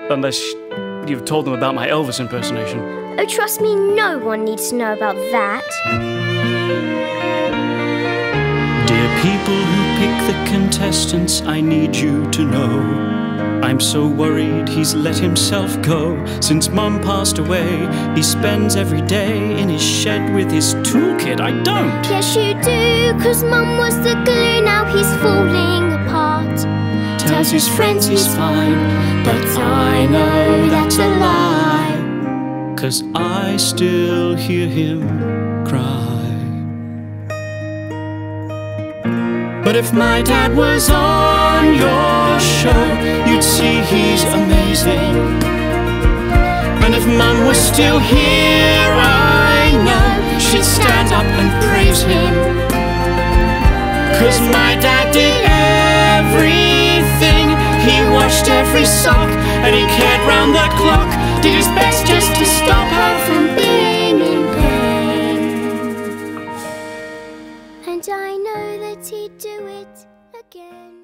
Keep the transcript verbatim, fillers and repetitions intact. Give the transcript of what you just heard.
Unless you've told them about my Elvis impersonation. Oh, trust me, no one needs to know about that. Dear people who pick the contestants, I need you to know I'm so worried he's let himself go. Since Mum passed away, he spends every day in his shed with his toolkit. I don't. Yes, you do, 'cause Mum was the glue, now he's falling apart. Tells his friends he's fine, but I know that's a lie, 'cause I still hear him cry. But if my dad was on your show, you'd see he's amazing. And if Mum was still here, I know she'd stand up and praise him. 'Cause my dad did everything. He washed every sock and he cared round the clock. Did his best just to stop her from being in pain. And I know that he'd do it again.